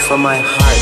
from my heart.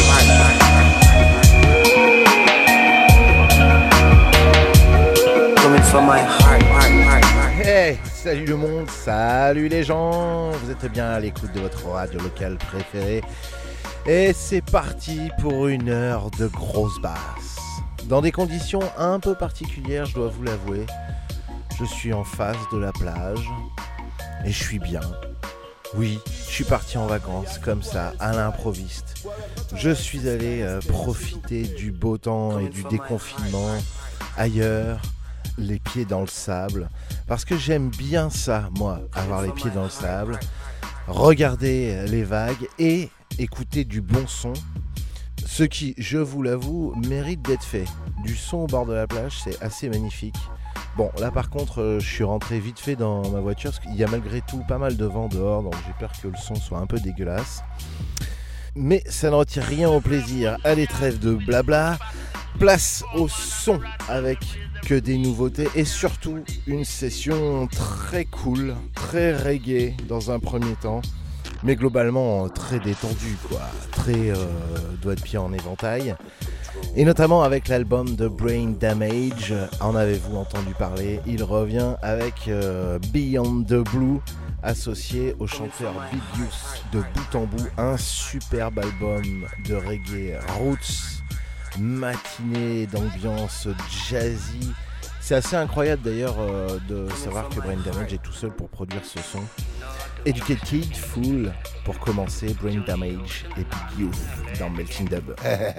Coming from my heart. Hey, salut le monde, salut les gens. Vous êtes bien à l'écoute de votre radio locale préférée. Et c'est parti pour une heure de grosse basse. Dans des conditions un peu particulières, je dois vous l'avouer. Je suis en face de la plage et je suis bien. Oui, je suis parti en vacances comme ça, à l'improviste. Je suis allé profiter du beau temps et du déconfinement ailleurs, les pieds dans le sable. Parce que j'aime bien ça, moi, avoir les pieds dans le sable, regarder les vagues et écouter du bon son. Ce qui, je vous l'avoue, mérite d'être fait. Du son au bord de la plage, c'est assez magnifique. Bon, là par contre, je suis rentré vite fait dans ma voiture parce qu'il y a malgré tout pas mal de vent dehors, donc j'ai peur que le son soit un peu dégueulasse. Mais ça ne retire rien au plaisir. Allez, trêve de blabla. Place au son avec que des nouveautés et surtout une session très cool, très reggae dans un premier temps. Mais globalement très détendu quoi, très doigt de pied en éventail. Et notamment avec l'album de Brain Damage, en avez-vous entendu parler? Il revient avec Beyond the Blue, associé au chanteur Big Youth de bout en bout. Un superbe album de reggae roots, matinée d'ambiance jazzy. C'est assez incroyable d'ailleurs de savoir que Brain Damage est tout seul pour produire ce son. Educated Fool pour commencer, Brain Damage et Big Youth dans Melting Dub.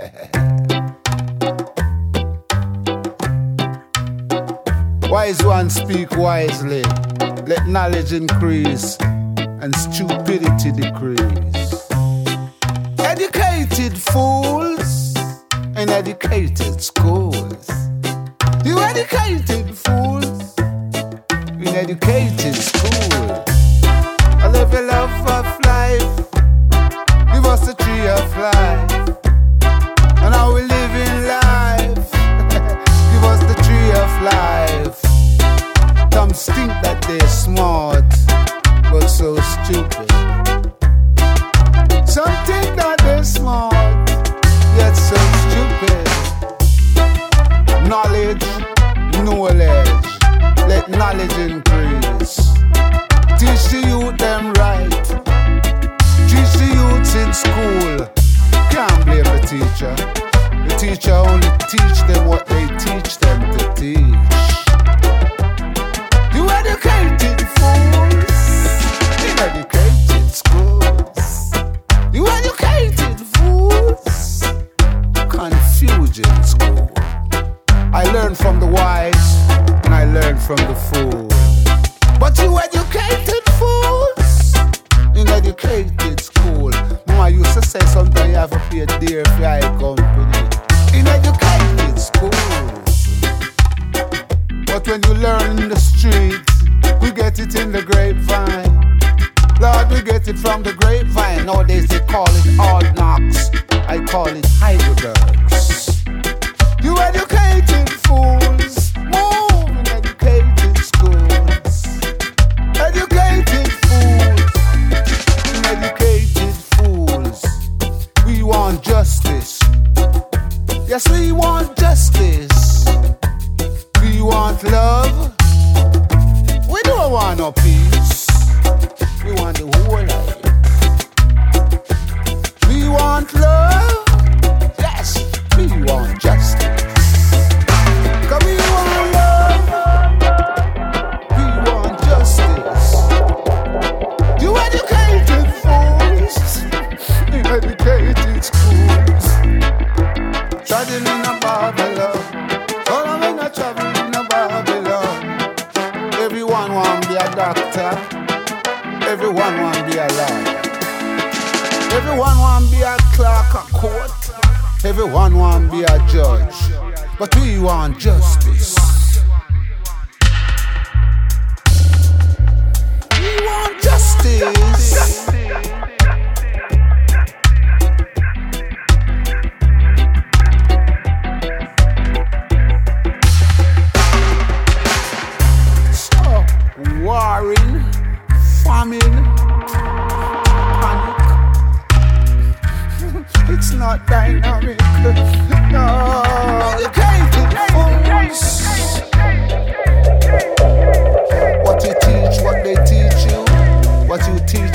Wise ones speak wisely, let knowledge increase and stupidity decrease. Educated fools in educated schools. You educated fools in educated schools. I live a love of life. Give us the tree of life. And how we live in life. Give us the tree of life. Some think that they're smart, but so stupid. Some think that they're smart, yet so stupid. Knowledge, let knowledge increase. Teach the youth them right. Teach the youths in school. Can't blame the teacher. The teacher only teach them what they teach them to teach. You educated fools in educated schools. You educated fools. Confusion school. I learned from the wise and I learned from the fool. But you educated fools in educated school. Mama used to say sometimes you have to pay dear for your company. In educated schools. But when you learn in the street, we get it in the grapevine. Lord, we get it from the grapevine. Nowadays they call it hard knocks. I call it Heidelbergs. You educated fools, move in educated schools. Educated fools, educated fools. We want justice. Yes, we want justice. We want love. We don't want no peace. We want the whole life. We want love. Yes, we want justice. Cause we want love. We want justice. You educated fools in educated schools. Traveling in a Babylon. All of them are traveling in a Babylon. Everyone want to be a doctor. Everyone want to be a lawyer. Everyone want to be a clerk of court. Everyone want to be a judge. But we want justice. We want justice. So, warring, famine, panic.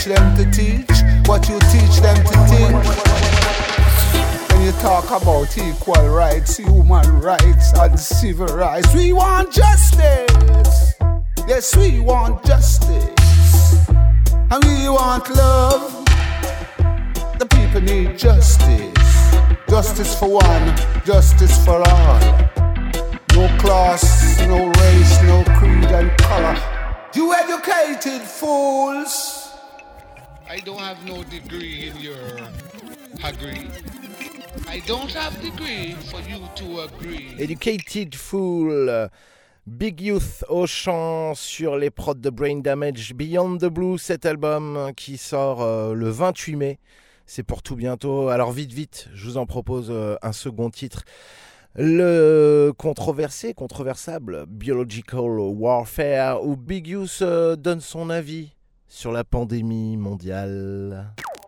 teach them to teach, what you teach them to think. When you talk about equal rights, human rights and civil rights, we want justice. Yes, we want justice. And we want love. The people need justice. Justice for one, justice for all. No class, no race, no creed and color. You educated fools. I don't have no degree in your agree. I don't have degree for you to agree. Educated Fool, Big Youth au chant sur les prods de Brain Damage, Beyond the Blue, cet album qui sort le 28 mai. C'est pour tout bientôt. Alors vite, je vous en propose un second titre. Le controversable Biological Warfare, où Big Youth donne son avis sur la pandémie mondiale.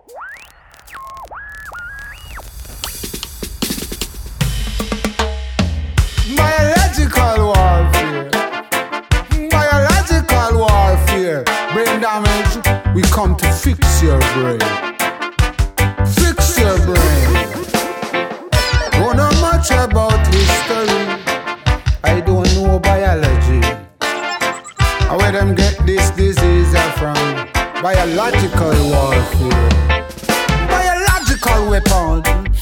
Biological warfare. Biological warfare. Brain damage. We come to fix your brain. Fix your brain. Don't know much about history. I don't know biology. Where them get this disease from? Biological warfare. Biological weapon.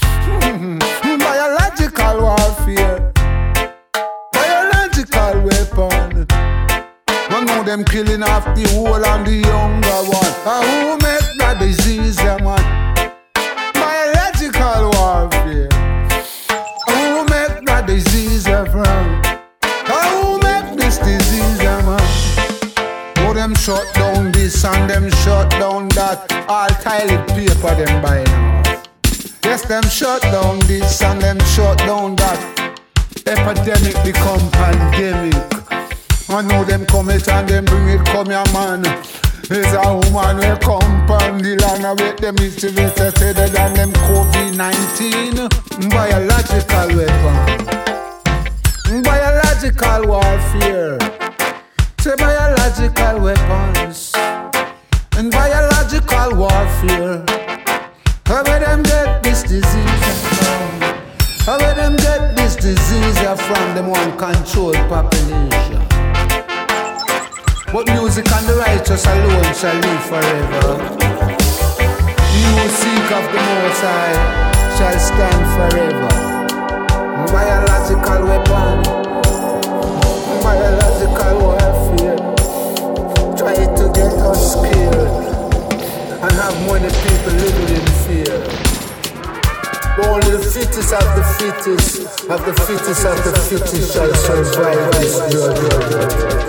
Biological warfare. Biological weapon. I know them killing off the old and the younger one. Who make that disease, man? Biological warfare. Who make that disease from? Who make this disease, man? Oh, them shut down this and them shut down that. All toilet paper them buying off. Yes, them shut down this and them shut down that. Epidemic become pandemic. I know them come it and them bring it come here, man. It's a woman will come from the land and with them is better than them COVID-19. Biological weapon. Biological warfare. Say biological weapons. And biological warfare. How will them get this disease from? How will them get this disease from? Them one controlled population. But music and the righteous alone shall live forever. He who seek of the Most High shall stand forever. Biological weapon, biological warfare, try to get us scared and have many people living in fear. But only the fittest of the fittest, of the fittest of the fittest shall survive this judgment.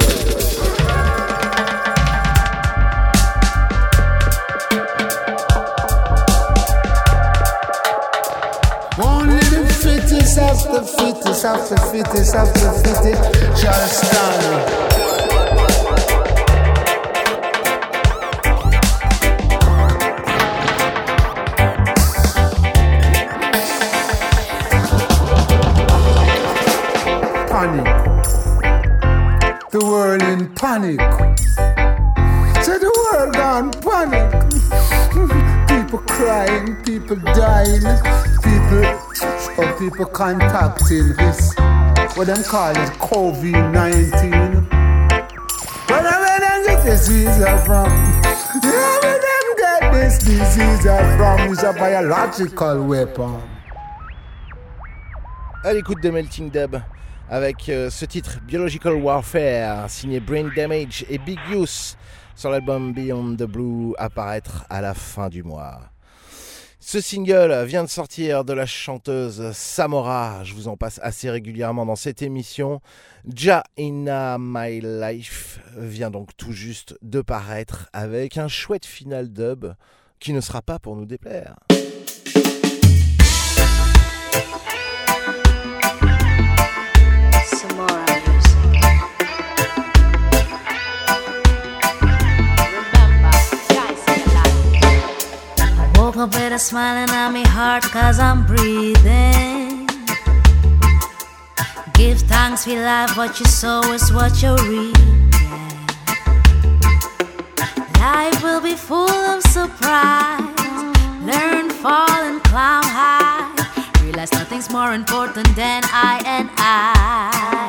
Of the fittest, of the fittest, of the fittest shall stand. Panic. The world in panic. Say the world gone panic. People crying, people dying, people contacting this, what them call it, COVID-19. But where them get this disease from? Yeah, where them get this disease from? Is a biological weapon. À l'écoute de Melting Dub avec ce titre Biological Warfare signé Brain Damage et Big Youth sur l'album Beyond the Blue à paraître à la fin du mois. Ce single vient de sortir de la chanteuse Samora, je vous en passe assez régulièrement dans cette émission. Ja Inna My Life vient donc tout juste de paraître avec un chouette final dub qui ne sera pas pour nous déplaire. Samora music. Remember, guys in life. Woke up with a smiling on my heart cause I'm breathing. Give thanks for life, what you sow is what you reap. Yeah. Life will be full of more important than I and I.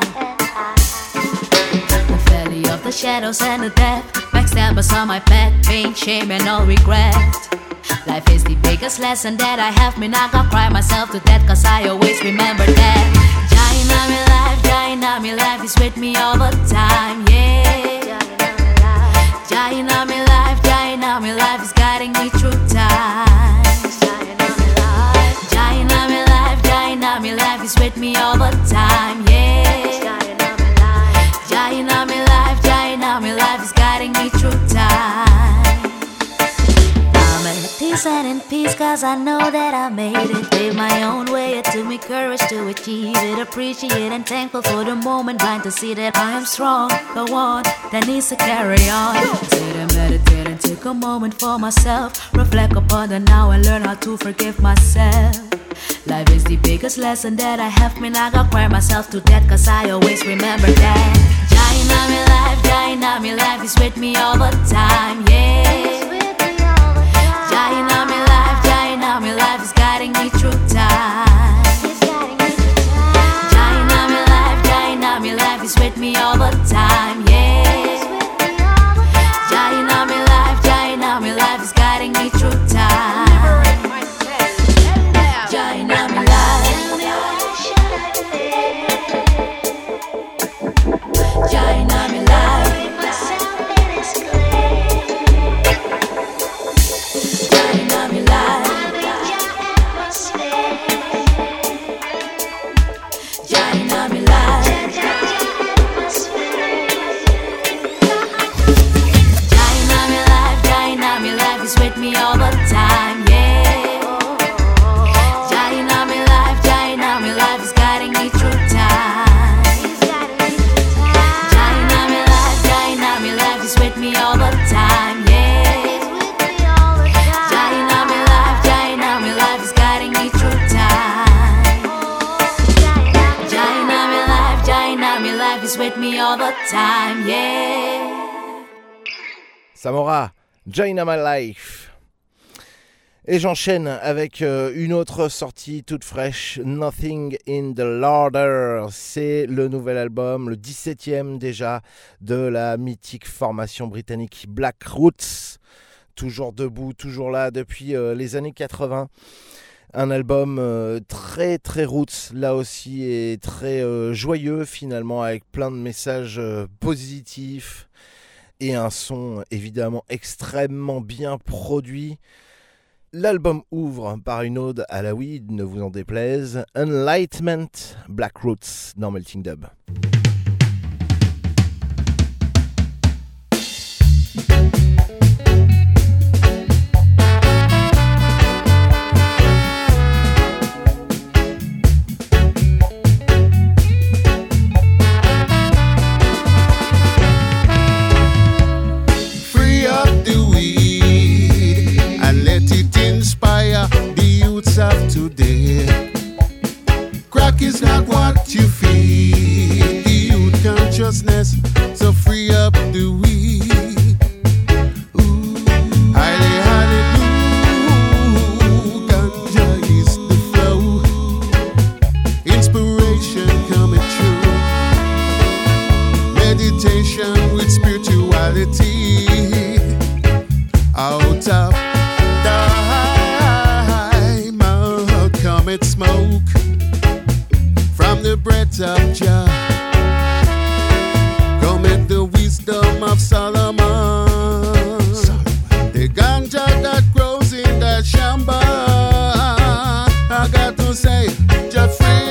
The valley of the shadows and the death, backstabbers on my path, pain, shame and all regret. Life is the biggest lesson that I have. Me not gonna cry myself to death, cause I always remember that Jaina, me life is with me all the time, yeah. Jaina, me life is guiding me through times. Jaina, me life is with me all the time, yeah. Jaina, me life is guiding me through time. I'm at peace and in peace, cause I know that I made it. Pave my own way, it took me courage to achieve it. Appreciate and thankful for the moment, blind to see that I am strong, the one that needs to carry on. Sit and meditate and take a moment for myself. Reflect upon the now and learn how to forgive myself. Life is the biggest lesson that I have. Me not gonna cry myself to death, cause I always remember that Jaina, me life is with me all the time, yeah. Jaina, me life is guiding me through time. Jaina, me life is with me all the time, yeah. Jaina, me life is guiding me through time. Jaina, me life. Jaina, me life. Jaina, me life. Jaina, me life. Jaina, me life is with me all the time, yeah. Jaina, me life is guiding me through time. Jaina, me life is with me all the time, yeah. Jaina, me life is guiding me through time. Jaina, me life is with me all the time, yeah. Samora, Jaina My Life. Et j'enchaîne avec une autre sortie toute fraîche, Nothing in the Larder. C'est le nouvel album, le 17e déjà, de la mythique formation britannique Black Roots. Toujours debout, toujours là depuis les années 80. Un album très très roots là aussi et très joyeux finalement, avec plein de messages positifs et un son évidemment extrêmement bien produit. L'album ouvre par une ode à la weed, ne vous en déplaise. Enlightenment, Black Roots dans Melting Dub. Of today, crack is not what you feed. The youth consciousness, so free up the weed. Ooh, highly, hallelujah, ganja is the flow. Inspiration coming true. Meditation with spirituality. Out of it smoke from the breath of Jah. Cometh the wisdom of Solomon. The ganja that grows in the shamba. I got to say, just free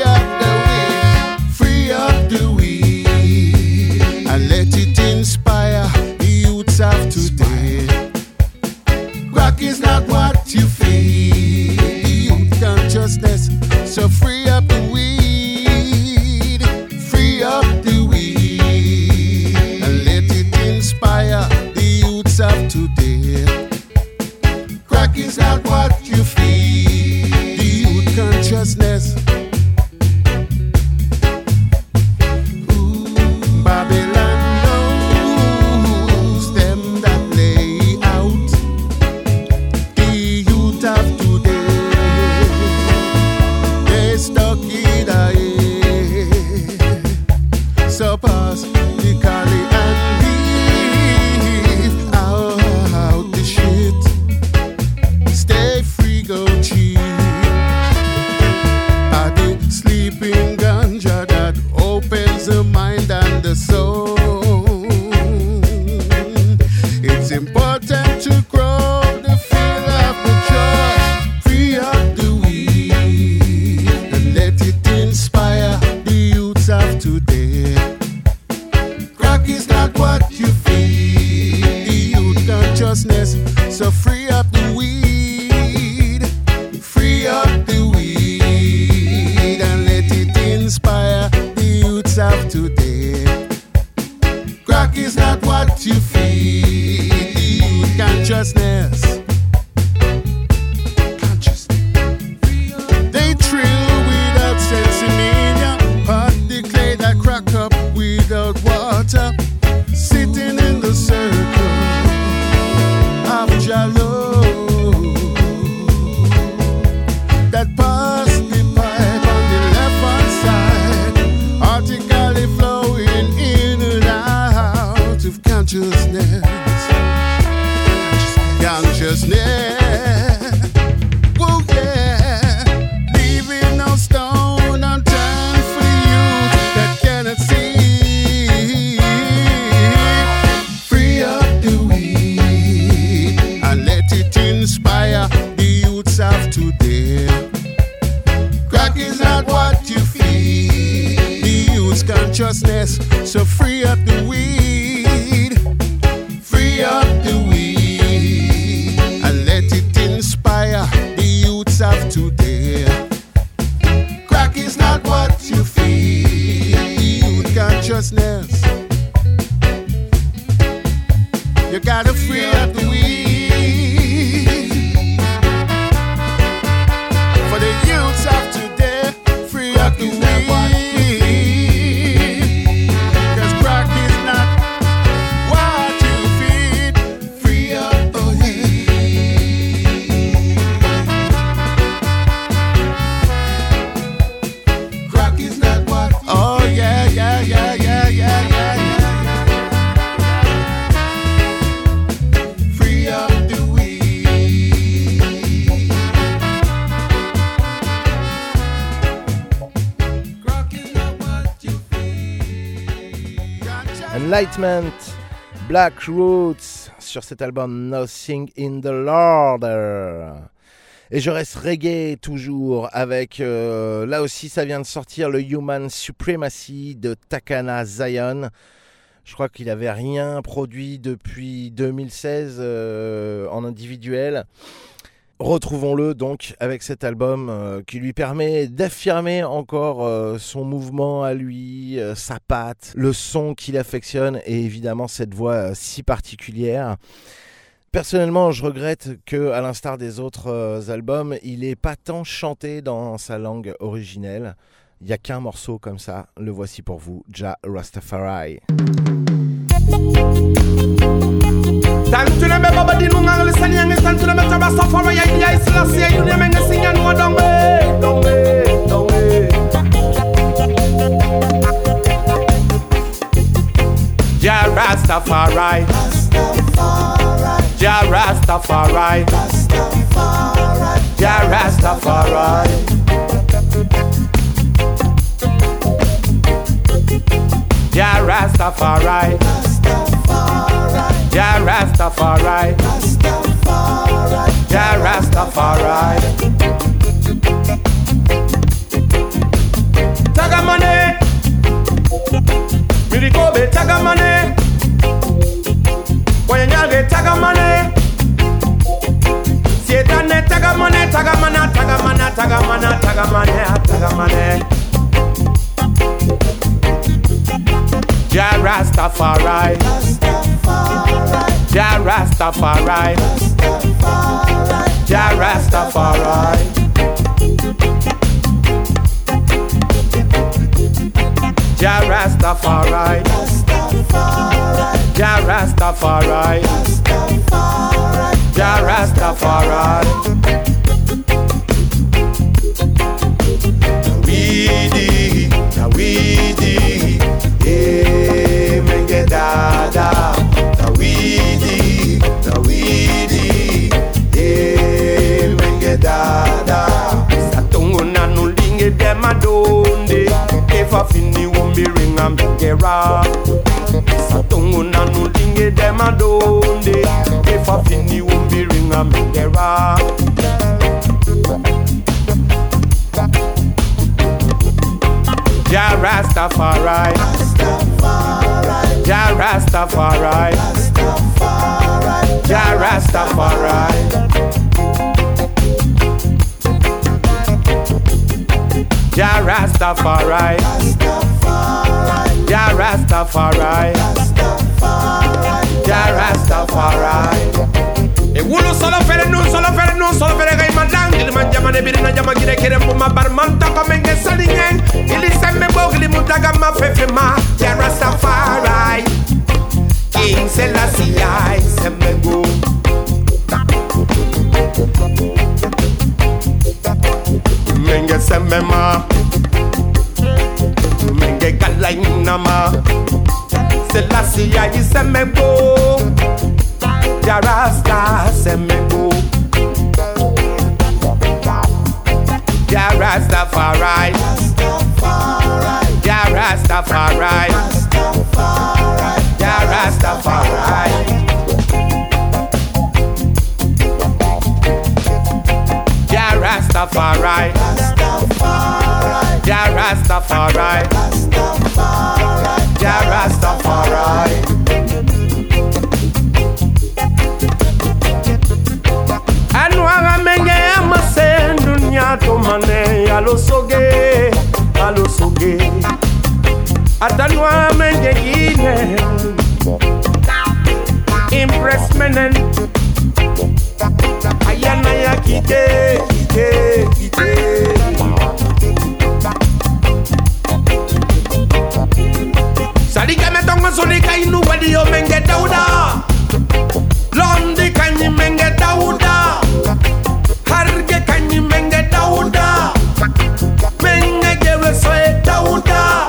up the weed, and let it inspire the youths of today. Rock is not what you feed. Consciousness, so free up the weed, and let it inspire the youths of today. Crack is not what you feed, the youth consciousness. Ooh, Babylon knows them that lay out the youth of today. Stuck in consciousness. So free up the weed, free up the weed, and let it inspire the youths of today. Crack is not what you feed, the youth consciousness. They trill without sensimania, pot the clay that crack up without water, sitting in the circle of Jalo that pass the pipe on the left hand side, artically flowing in and out of consciousness. Whoa, yeah. Leaving no stone unturned for the youth that cannot see. Free up the weed and let it inspire the youths of today. Crack is not what you feed, the youth's consciousness. So free up the weed, free up the weed, and let it inspire the youths of today. Crack is not what you feed, the youth consciousness. You gotta free up the weed for the youths of today. Free up the weed, 'cause crack is not what you feed. Free up the weed. Crack is not what. Oh yeah, yeah, yeah, yeah, yeah, yeah, yeah. Free up the weed. Crack is not what you feed. Enlightenment, Black Roots, sur cet album Nothing in the Order. Et je reste reggae toujours avec, là aussi ça vient de sortir, le Human Supremacy de Takana Zion. Je crois qu'il n'avait rien produit depuis 2016 en individuel. Retrouvons-le donc avec cet album qui lui permet d'affirmer encore son mouvement à lui, sa patte, le son qu'il affectionne et évidemment cette voix si particulière. Personnellement, je regrette que, à l'instar des autres albums, il n'ait pas tant chanté dans sa langue originelle. Il n'y a qu'un morceau comme ça, le voici pour vous, Jah Rastafari. Jah Rastafari, Jah Rastafari, Jah Rastafari, Jah Rastafari, Jah Rastafari, Jah Rastafari. Tagamane, Mirikobe Tagamane, Wanyage Tagamane, Sietane Tagamane, Tagamana, Tagamana, Tagamana, Tagamane, Tagamane. Jah Rastafari, Jah Rastafari, Jah Rastafari, Jah Rastafari, Jah Rastafari, Jah Rastafari. Weedy, na weedy, eh, menge dada. Na weedy, eh, menge dada. Satungu na nulinge demadonde, efa fini wumbi ringa mengera. Satungu na nulinge demadonde, efa fini wumbi ringa mengera. Jah Rastafari, Jah Rastafari, Jah Rastafari. Jah Rastafari. Jah Rastafari. Jah Rastafari. E wulu solo fere nu gai madang il manjama ne birina jama gire kere muma barmanta komenge salingen ili semme bogli mutaga ma fefe ma Jah Rastafari. King Selassie I semme go. Menge semme ma Menge galaina ma Selassie I semme go. Jah Rasta semme go. Jah Rastafari. Jah Rastafari. Jah Rastafari. Jah Rastafari. Jah Rastafari. Jah Rastafari. Anwanga menge amasen dunya to mane alosoge atanwa menge gine impress menen ayana ya kite salika metongo solika inu wadi yo menge dauda londi kanyi menge dauda harge kanyi menge dauda menge gewe soe dauda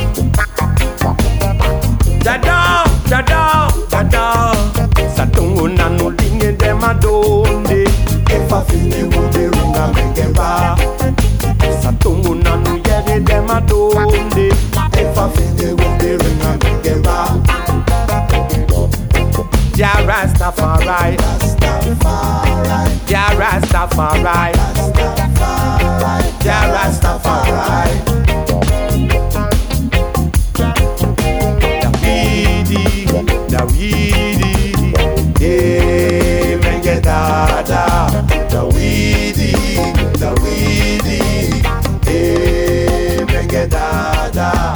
dada satungu nanu linge de madonde efa fini wude runga menge ba satungu nanu yere de madonde efa fini wude runga menge ba Jah Rastafari. Jah Rastafari. Jah Rastafari. Dawidi, yeah, menge dada. Dawidi, yeah, menge dada.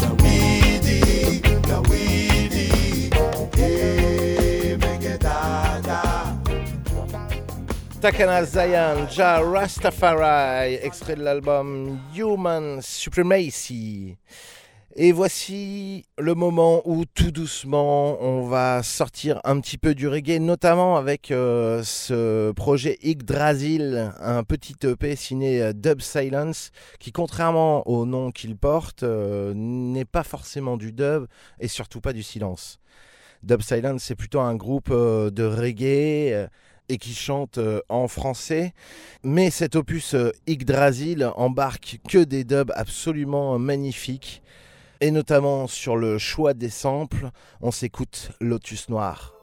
Takana Zion, Jah Rastafari, extrait de l'album Human Supremacy. Et voici le moment où tout doucement on va sortir un petit peu du reggae, notamment avec ce projet Yggdrasil, un petit EP signé Dub Silence, qui contrairement au nom qu'il porte n'est pas forcément du dub et surtout pas du silence. Dub Silence, c'est plutôt un groupe de reggae et qui chante en français. Mais cet opus Yggdrasil embarque que des dubs absolument magnifiques. Et notamment sur le choix des samples, on s'écoute Lotus Noir.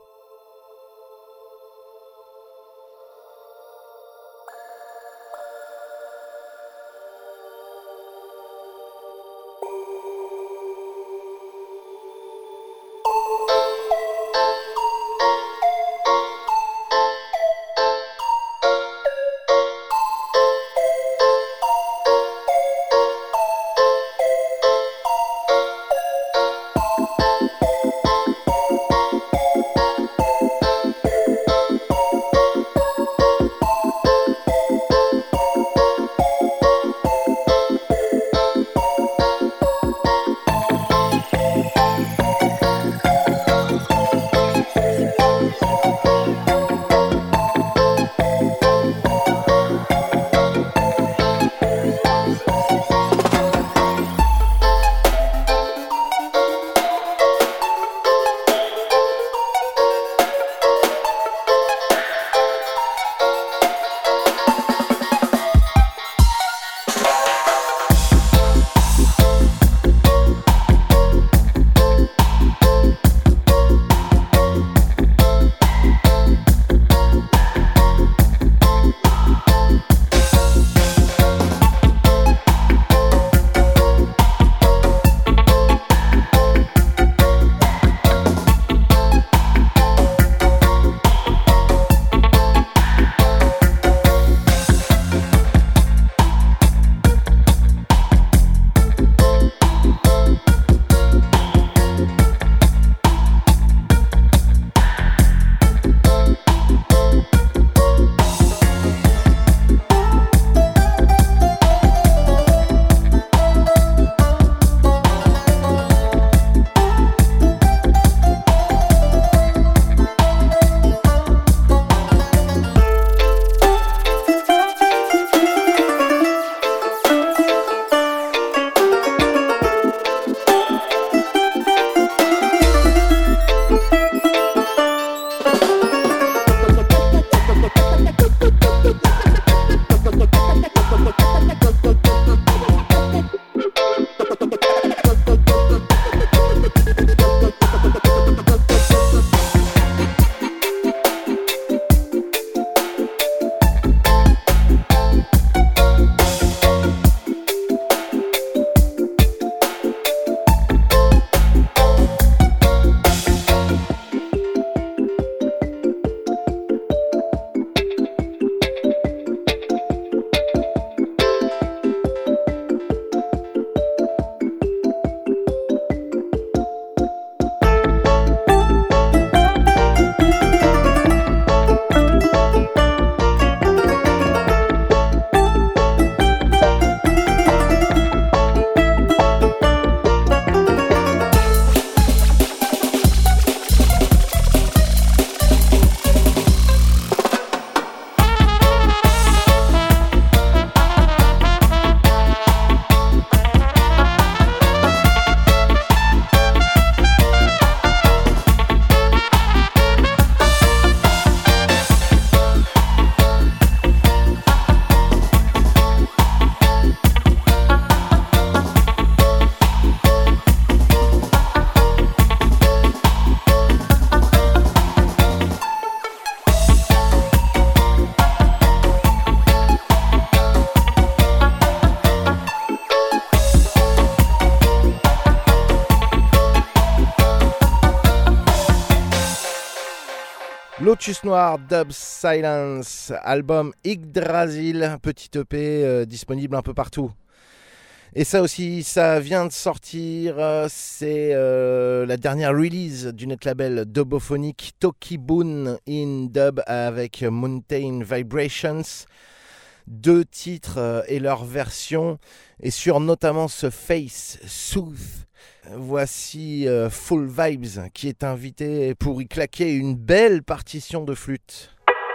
Lotus Noir, Dub Silence, album Yggdrasil, petit EP disponible un peu partout. Et ça aussi, ça vient de sortir, c'est la dernière release du net label dubophonique Tokiboon in Dub avec Mountain Vibrations. 2 titres et leur version, et sur notamment ce Face Sooth. Voici Full Vibes qui est invité pour y claquer une belle partition de flûte.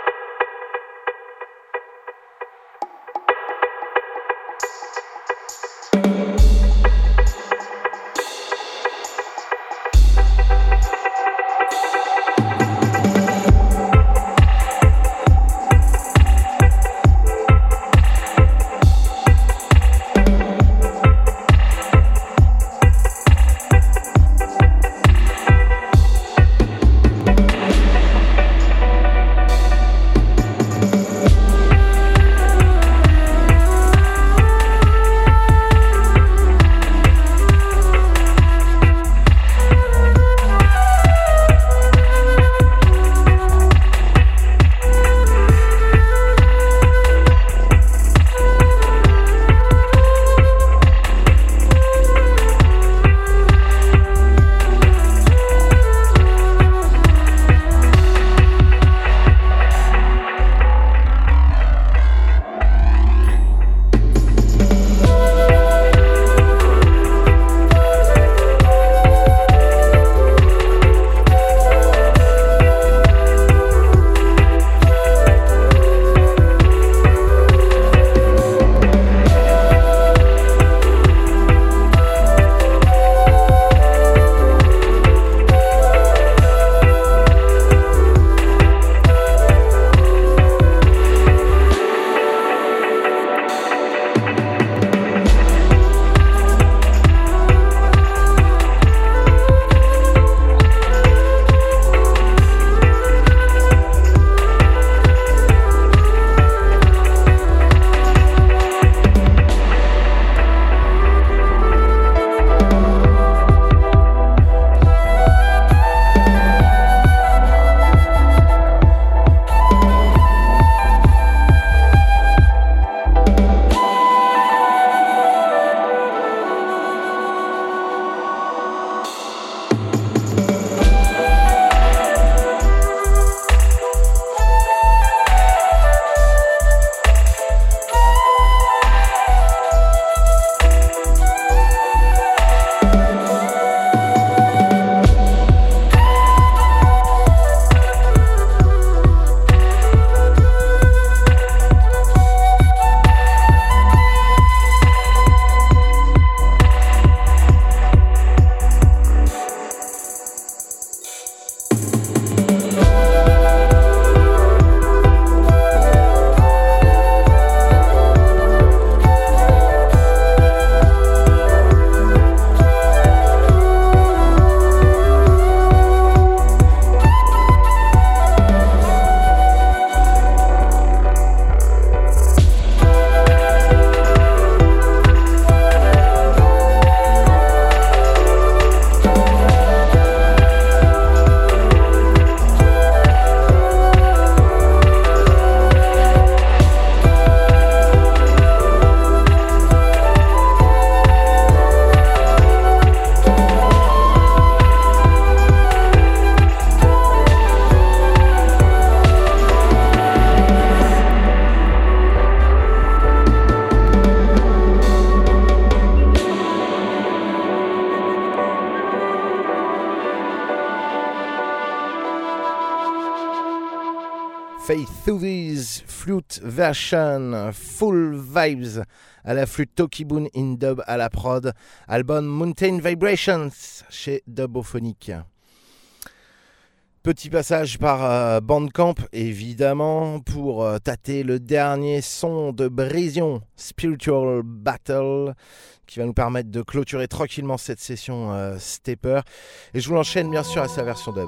Faith Through These Flute Version, Full Vibes à la flûte, Tokiboon in Dub à la prod, album Mountain Vibrations chez Dubophonique. Petit passage par Bandcamp, évidemment, pour tâter le dernier son de Brésion, Spiritual Battle, qui va nous permettre de clôturer tranquillement cette session Stepper. Et je vous l'enchaîne bien sûr à sa version dub.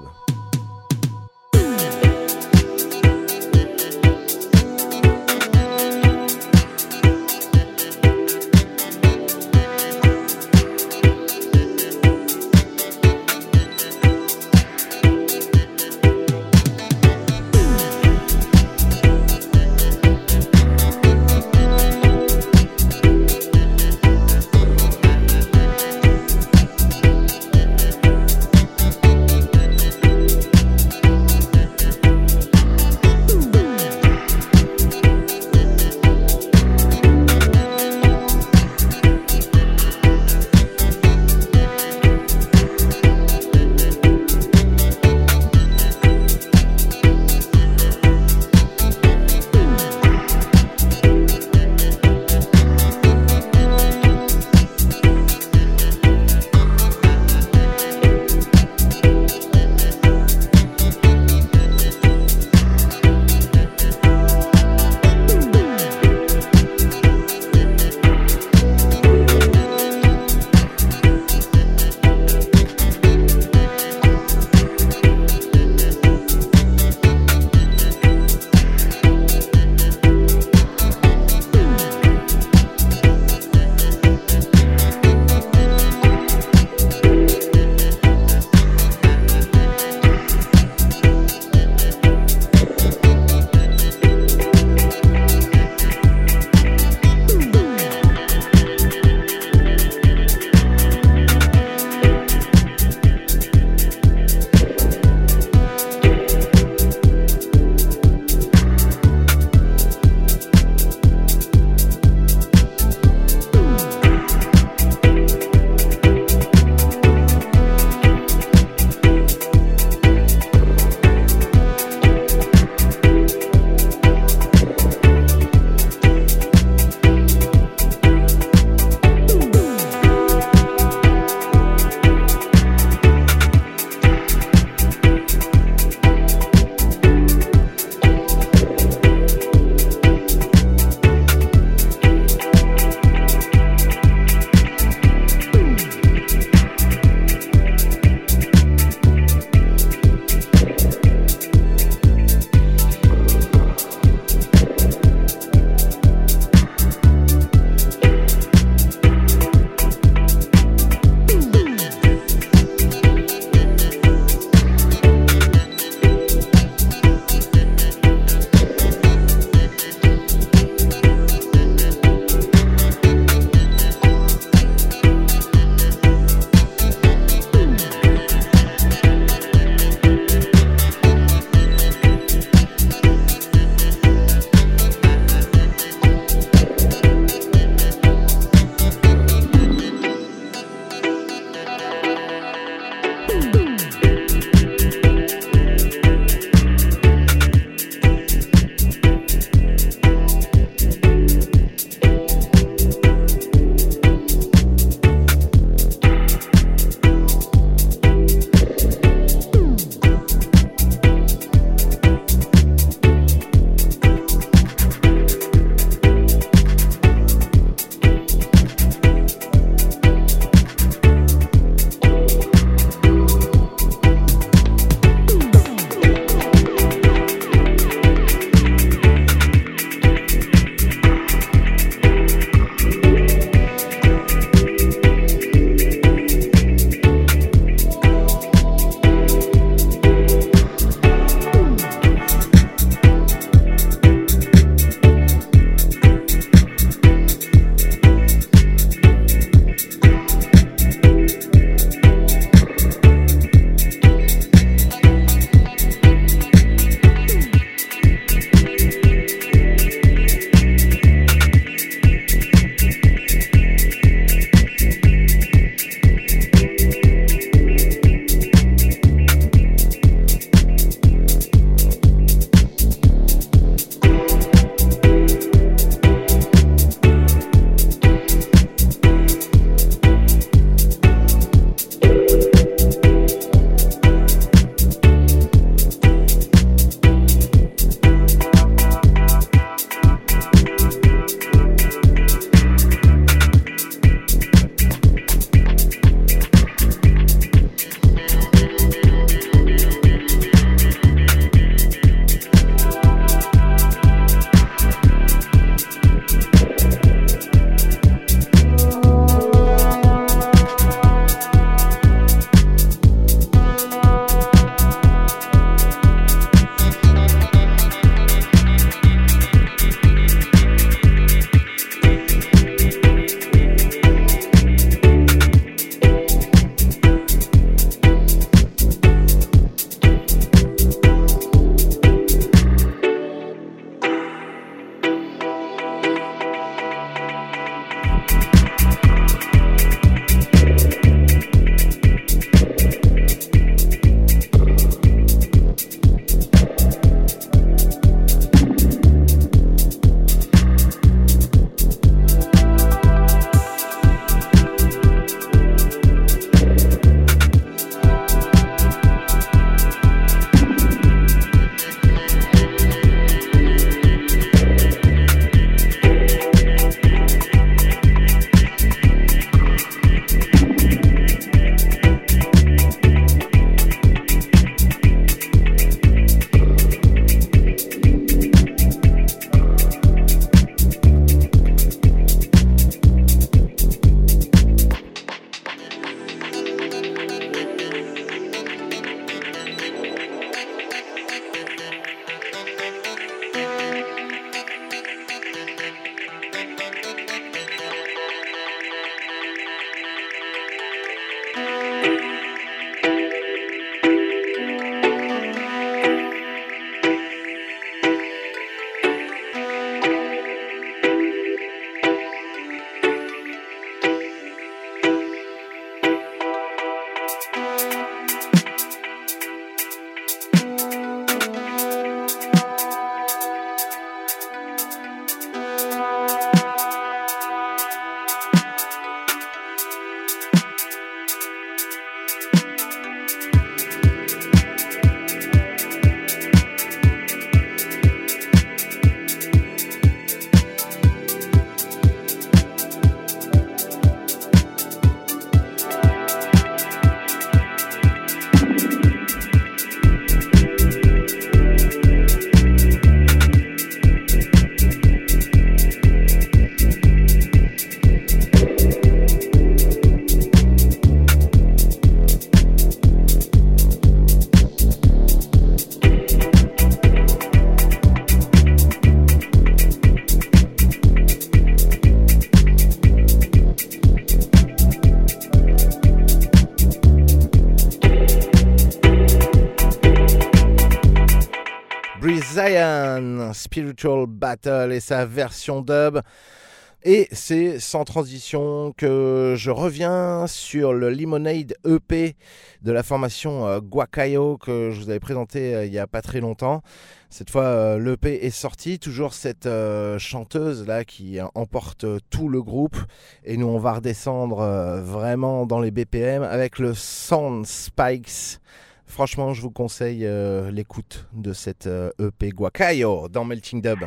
Brizayan, Spiritual Battle et sa version dub. Et c'est sans transition que je reviens sur le Lemonade EP de la formation Guacayo que je vous avais présenté il n'y a pas très longtemps. Cette fois, l'EP est sorti, toujours cette chanteuse là qui emporte tout le groupe. Et nous, on va redescendre vraiment dans les BPM avec le Sound Spikes. Franchement, je vous conseille l'écoute de cette EP Guacayo dans Melting Dub.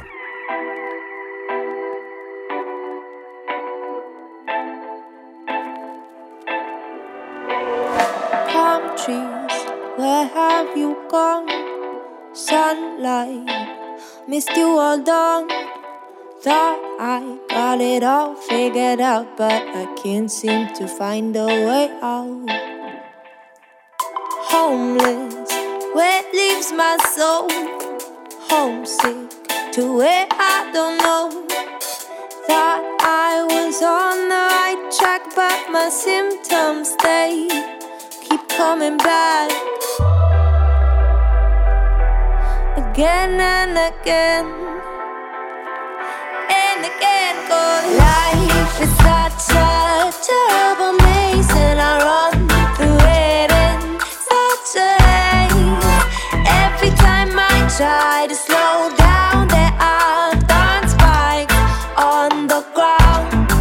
Trees, where have you gone? Sunlight, missed you all dawn. Thought I got it all figured out, but I can't seem to find a way out. Homeless, where leaves my soul? Homesick to where I don't know. Thought I was on the right track, but my symptoms stay. Keep coming back again and again and again. Cause life is such a terrible maze, and I run through it in such a haze. Every time I try to slow down, there are dark spikes on the ground.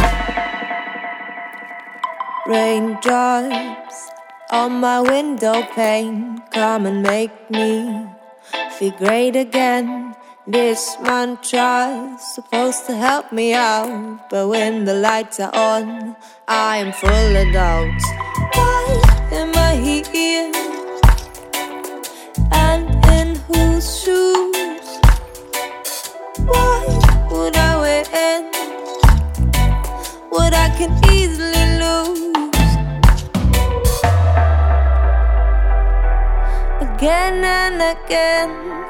Raindrops on my window pane, come and make me feel great again. This mantra's supposed to help me out, but when the lights are on, I am full of doubts. Why am I here? And in whose shoes? Why would I win what I can easily lose? Again and again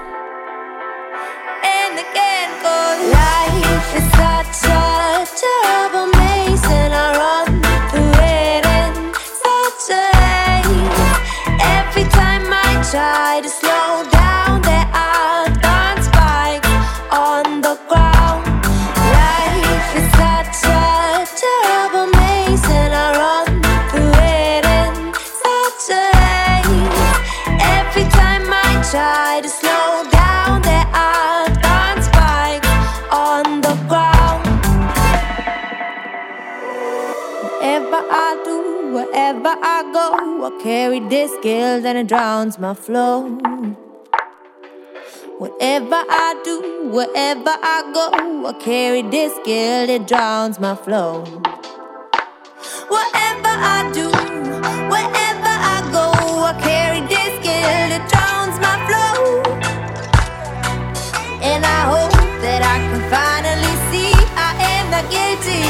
and again. Cause life is such a terrible maze, and I run through it in such a haze. Every time I try to slow down, there are dark spikes on the ground. Life is such a terrible maze, and I run through it in such a haze. Every time I try to slow down, there are dark spikes on the ground. Wherever I do, wherever I go, I carry this guilt and it drowns my flow. Whatever I do, wherever I go, I carry this guilt, it drowns my flow. Whatever I do, wherever I go, I carry this guilt, it drowns my flow. And I hope that I can finally see I am not guilty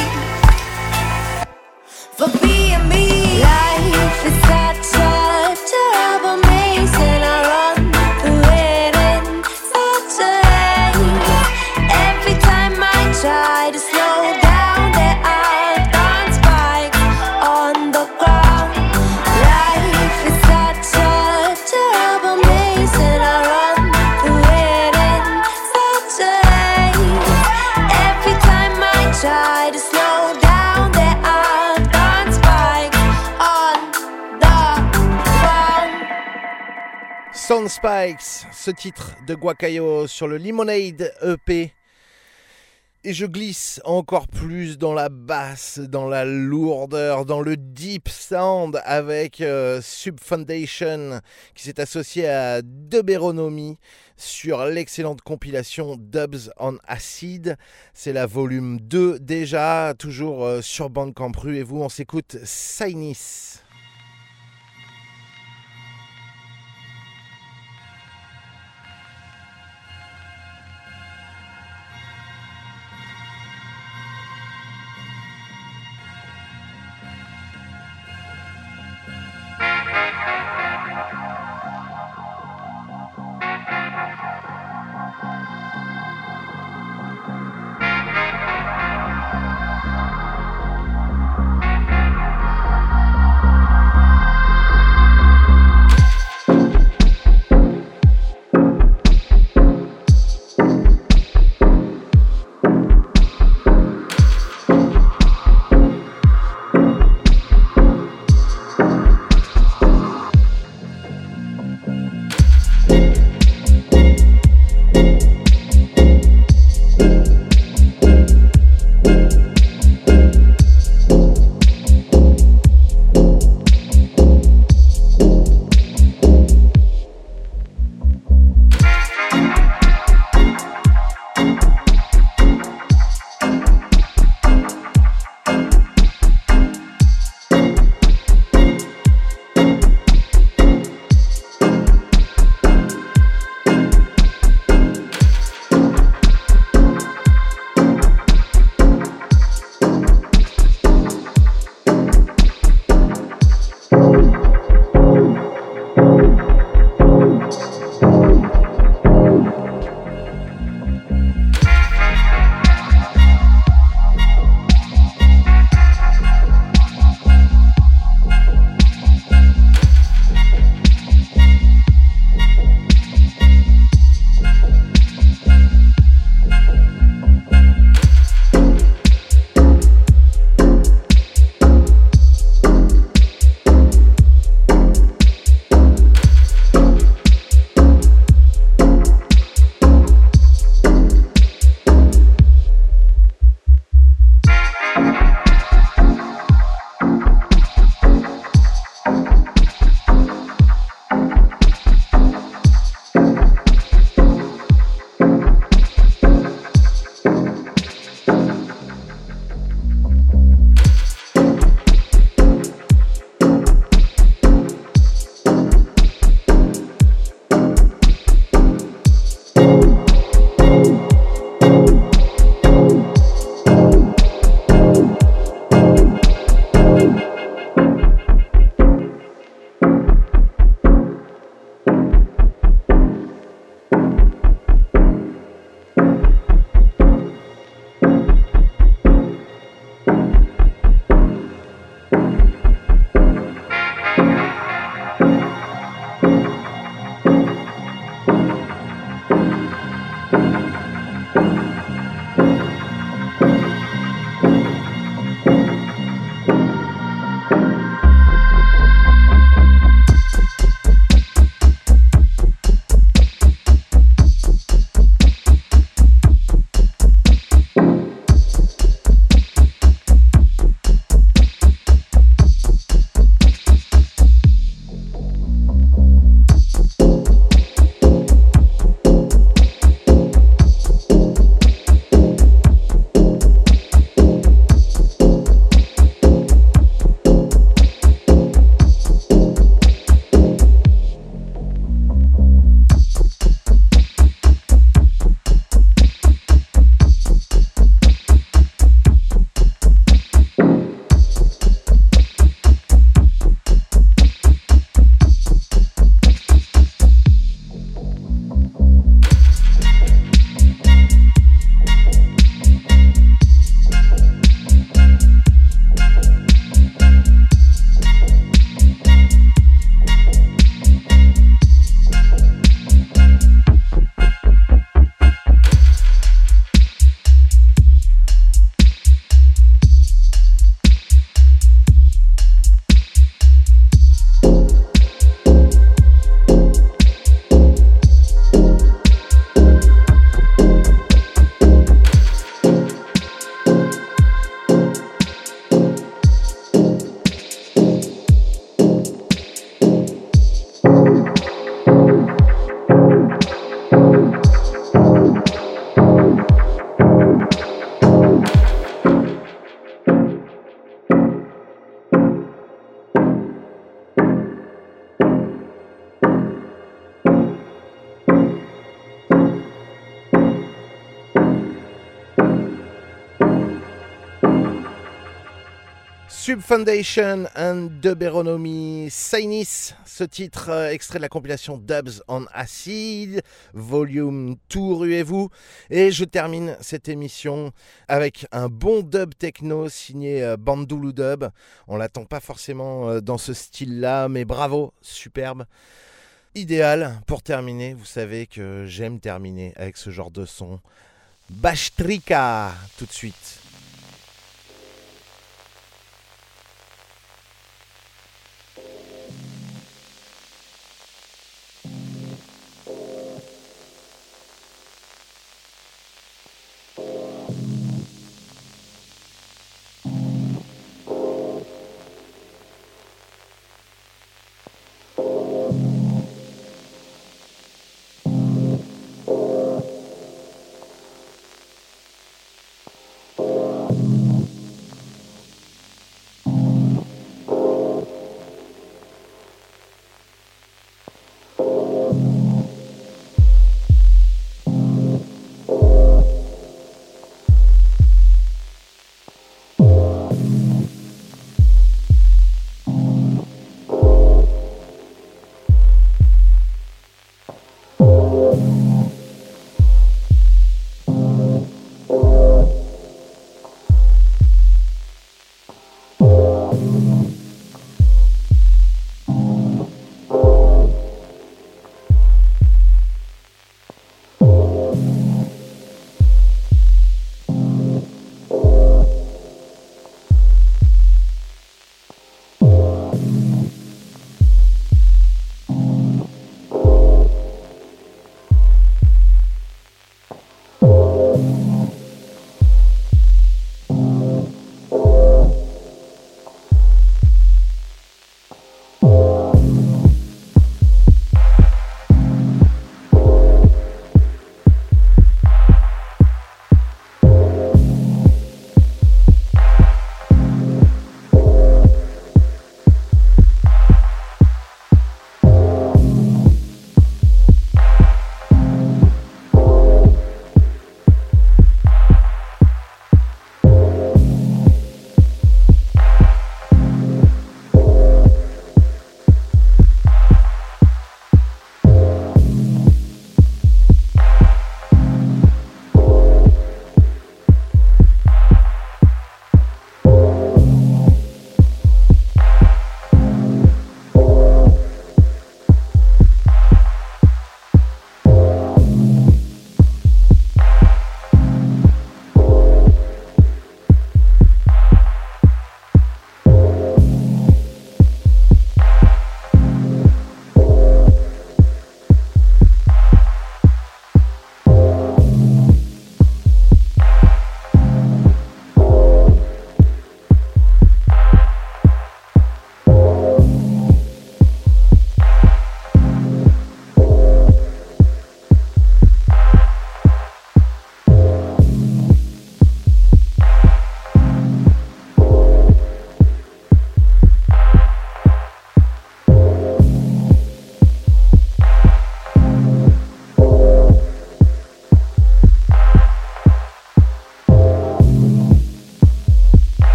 for being me. Life is such a terrible maze, and I run through it in such a haze. Every time I try to slow down, there are dark spikes on the ground. Life is such a terrible maze, and I run through it in such a haze. Every time I try to slow down, there are dark spikes on the ground. Sound Spikes, ce titre de Guacayo sur le Lemonade EP. Et je glisse encore plus dans la basse, dans la lourdeur, dans le deep sound avec Sub Foundation qui s'est associé à Duberonomy sur l'excellente compilation Dubs on Acid. C'est la volume 2 déjà, toujours sur Bandcamp Rue. Et vous, on s'écoute Sainis. Sub Foundation and Deuteronomy Sainis, ce titre extrait de la compilation Dubs on Acid, Volume 2, ruez-vous. Et je termine cette émission avec un bon dub techno signé Bandulu Dub. On l'attend pas forcément dans ce style-là, mais bravo, superbe. Idéal pour terminer, vous savez que j'aime terminer avec ce genre de son. Bashtrika, tout de suite. Oh,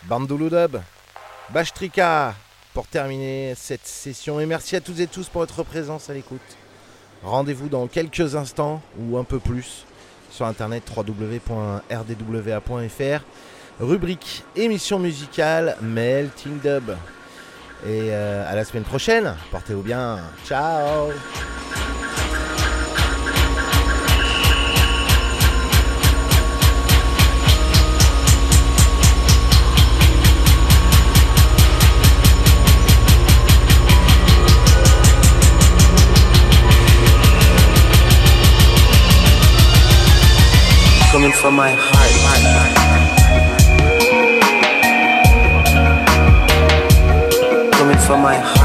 Bandulu Dub, Bashtrika pour terminer cette session. Et merci à toutes et tous pour votre présence à l'écoute. Rendez-vous dans quelques instants ou un peu plus sur internet www.rdwa.fr, rubrique émission musicale Melting Dub. Et à la semaine prochaine, portez-vous bien, ciao. Coming from my heart. Coming from my heart.